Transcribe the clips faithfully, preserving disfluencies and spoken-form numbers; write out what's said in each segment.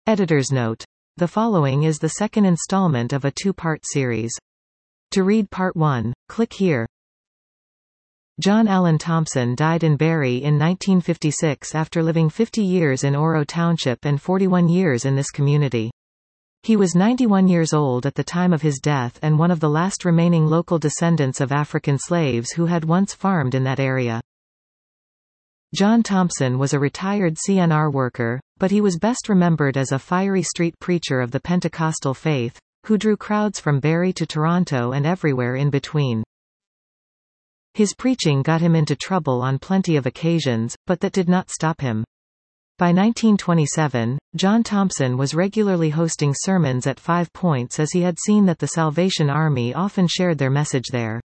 Editor's note. The following is the second installment of a two-part series. To read part one, click here. John Allen Thompson died in Barrie in nineteen fifty-six after living fifty years in Oro Township and forty-one years in this community. He was ninety-one years old at the time of his death and one of the last remaining local descendants of African slaves who had once farmed in that area. John Thompson was a retired C N R worker, but he was best remembered as a fiery street preacher of the Pentecostal faith, who drew crowds from Barrie to Toronto and everywhere in between. His preaching got him into trouble on plenty of occasions, but that did not stop him. By nineteen twenty-seven, John Thompson was regularly hosting sermons at Five Points as he had seen that the Salvation Army often shared their message there.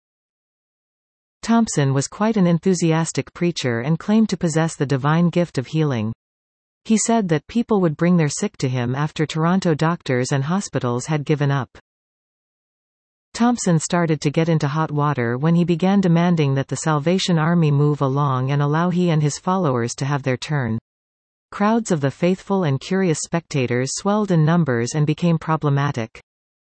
Thompson was quite an enthusiastic preacher and claimed to possess the divine gift of healing. He said that people would bring their sick to him after Toronto doctors and hospitals had given up. Thompson started to get into hot water when he began demanding that the Salvation Army move along and allow he and his followers to have their turn. Crowds of the faithful and curious spectators swelled in numbers and became problematic.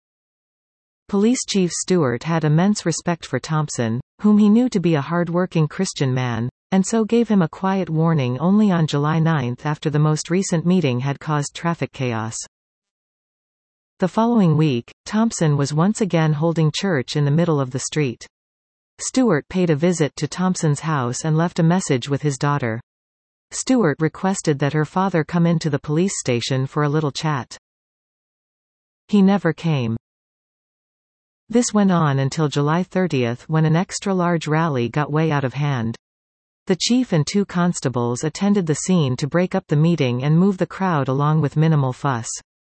Police Chief Stewart had immense respect for Thompson, whom he knew to be a hard-working Christian man, and so gave him a quiet warning only on July ninth after the most recent meeting had caused traffic chaos. The following week, Thompson was once again holding church in the middle of the street. Stewart paid a visit to Thompson's house and left a message with his daughter. Stewart requested that her father come into the police station for a little chat. He never came. This went on until July thirtieth when an extra-large rally got way out of hand. The chief and two constables attended the scene to break up the meeting and move the crowd along with minimal fuss.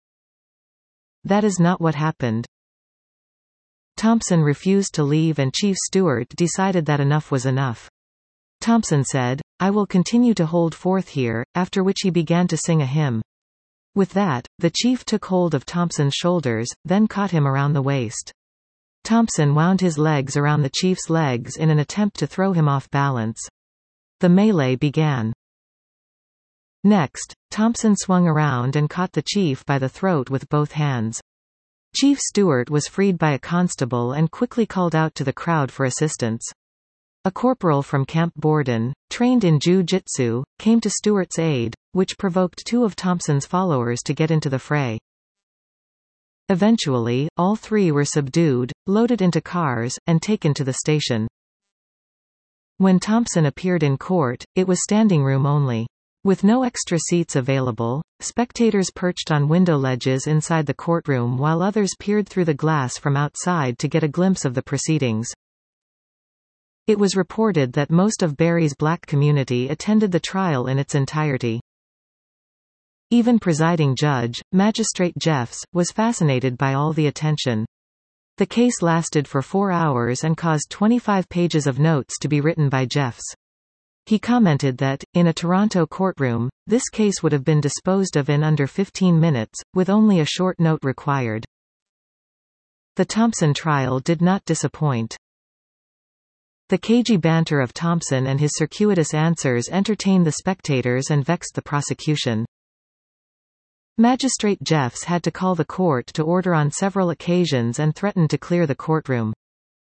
That is not what happened. Thompson refused to leave and Chief Stewart decided that enough was enough. Thompson said, "I will continue to hold forth here," after which he began to sing a hymn. With that, the chief took hold of Thompson's shoulders, then caught him around the waist. Thompson wound his legs around the chief's legs in an attempt to throw him off balance. The melee began. Next, Thompson swung around and caught the chief by the throat with both hands. Chief Stewart was freed by a constable and quickly called out to the crowd for assistance. A corporal from Camp Borden, trained in jiu-jitsu, came to Stewart's aid, which provoked two of Thompson's followers to get into the fray. Eventually, all three were subdued, loaded into cars, and taken to the station. When Thompson appeared in court, it was standing room only. With no extra seats available, spectators perched on window ledges inside the courtroom while others peered through the glass from outside to get a glimpse of the proceedings. It was reported that most of Barrie's black community attended the trial in its entirety. Even presiding judge, Magistrate Jeffs, was fascinated by all the attention. The case lasted for four hours and caused twenty-five pages of notes to be written by Jeffs. He commented that, in a Toronto courtroom, this case would have been disposed of in under fifteen minutes, with only a short note required. The Thompson trial did not disappoint. The cagey banter of Thompson and his circuitous answers entertained the spectators and vexed the prosecution. Magistrate Jeffs had to call the court to order on several occasions and threatened to clear the courtroom.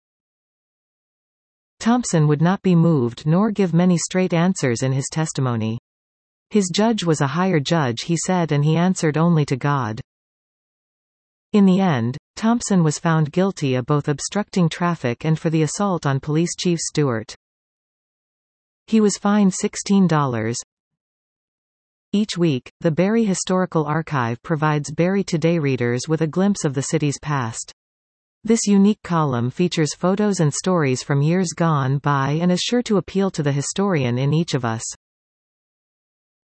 Thompson would not be moved nor give many straight answers in his testimony. His judge was a higher judge, he said, and he answered only to God. In the end, Thompson was found guilty of both obstructing traffic and for the assault on Police Chief Stewart. He was fined sixteen dollars. Each week, the Barrie Historical Archive provides Barrie Today readers with a glimpse of the city's past. This unique column features photos and stories from years gone by and is sure to appeal to the historian in each of us.